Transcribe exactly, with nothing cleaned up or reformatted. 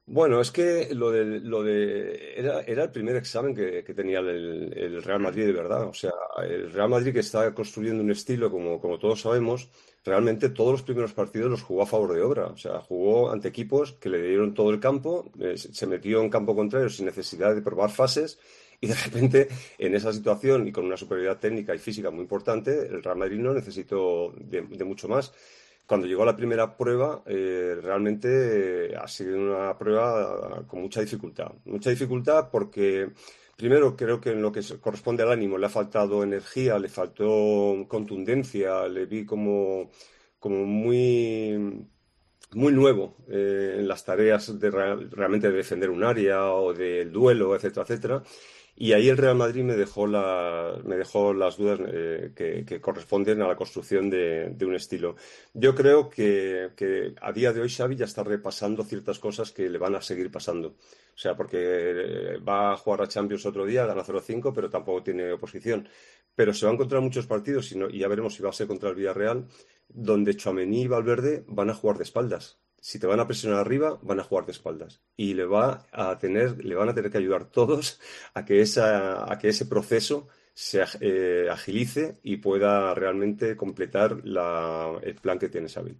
Bueno, es que lo de, lo de era, era el primer examen que, que tenía el, el Real Madrid de verdad. O sea, el Real Madrid que está construyendo un estilo, como, como todos sabemos, realmente todos los primeros partidos los jugó a favor de obra. O sea, jugó ante equipos que le dieron todo el campo, eh, se se metió en campo contrario sin necesidad de probar fases. Y de repente, en esa situación y con una superioridad técnica y física muy importante, el Real Madrid no necesitó de de mucho más. Cuando llegó a la primera prueba, eh, realmente eh, ha sido una prueba con mucha dificultad. Mucha dificultad porque, primero, creo que en lo que se- corresponde al ánimo le ha faltado energía, le faltó contundencia, le vi como, como muy, muy nuevo eh, en las tareas de real- realmente de defender un área o del duelo, etcétera, etcétera. Y ahí el Real Madrid me dejó, la- me dejó las dudas eh, que, que corresponden a la construcción de, de un estilo. Yo creo que, que a día de hoy Xavi ya está repasando ciertas cosas que le van a seguir pasando. O sea, porque eh, va a jugar a Champions otro día, gana cero cinco, pero tampoco tiene oposición. Pero se va a encontrar muchos partidos y, no- y ya veremos si va a ser contra el Villarreal, donde Tchouaméni y Valverde van a jugar de espaldas. Si te van a presionar arriba, van a jugar de espaldas. Y le va a tener, le van a tener que ayudar todos a que, esa, a que ese proceso se ag- eh, agilice y pueda realmente completar la- el plan que tiene Xavi.